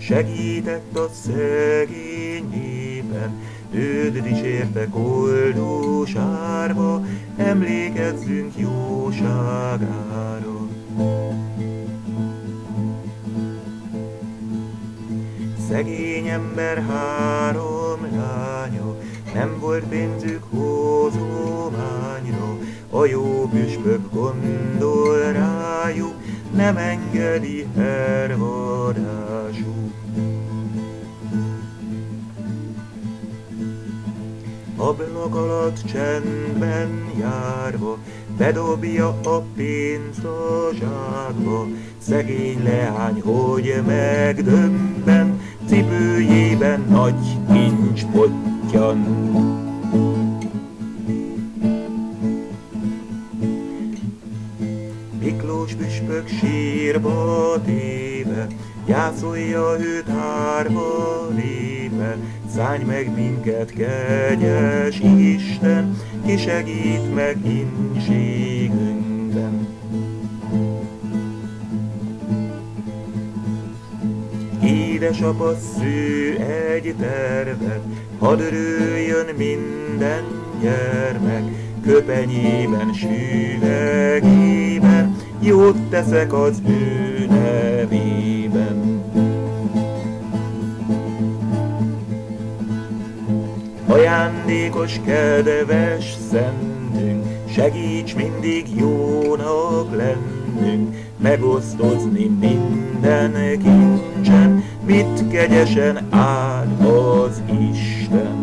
segített a szegény népen, őt dicsérte koldusárba, emlékezzünk jóságára. Szegény ember 3 lánya, nem volt pénzük hozományra, a jó püspök gondol rájuk, nem engedi hervadásuk. Ablak alatt csendben járva, bedobja a pénzt a zsákba, szegény leány, hogy megdöbben, cipőjében nagy kincs pottyan. Miklós püspök sírba téve, gyászolja őt 3 éve, szállj meg minket, kegyes Isten, ki segít meg ínségünkben. Édesapa sző egy tervet, hadd örüljön minden gyermek, köpenyében, süvegében, jót teszek az ő nevében. Ajándékos, kedves szentünk, segíts mindig jónak lennünk, megosztozni minden kincsen, mit kegyesen áld az Isten.